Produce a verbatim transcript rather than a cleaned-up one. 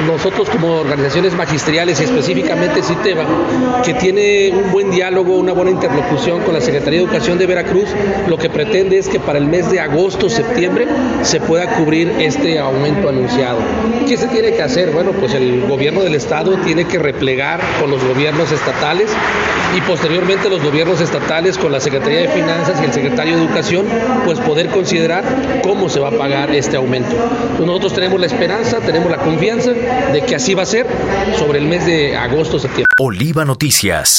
nosotros como organizaciones magisteriales y específicamente CITEVA, que tiene un buen diálogo, una buena interlocución con la Secretaría de Educación de Veracruz, lo que pretende es que para el mes de agosto, septiembre, se pueda cubrir este aumento anunciado. ¿Qué se tiene que hacer? Bueno, pues el gobierno del estado tiene que replegar con los gobiernos estatales y posteriormente los gobiernos estatales con la Secretaría de Finanzas y el secretario de Educación, pues poder considerar cómo se va a pagar este aumento. Entonces nosotros tenemos la esperanza, tenemos la confianza de que así va a ser sobre el mes de agosto, septiembre. Oliva Noticias.